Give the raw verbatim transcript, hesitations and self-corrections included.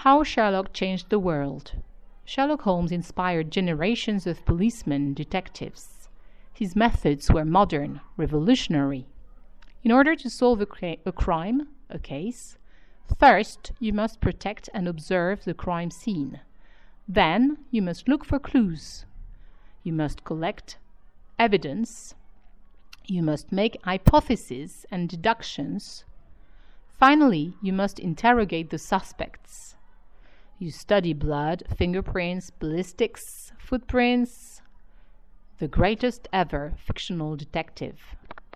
How Sherlock Changed the World. Sherlock Holmes inspired generations of policemen and detectives. His methods were modern, revolutionary. In order to solve a, cra- a crime, a case, first you must protect and observe the crime scene. Then you must look for clues. You must collect evidence. You must make hypotheses and deductions. Finally, you must interrogate the suspects. You study blood, fingerprints, ballistics, footprints. The greatest ever fictional detective.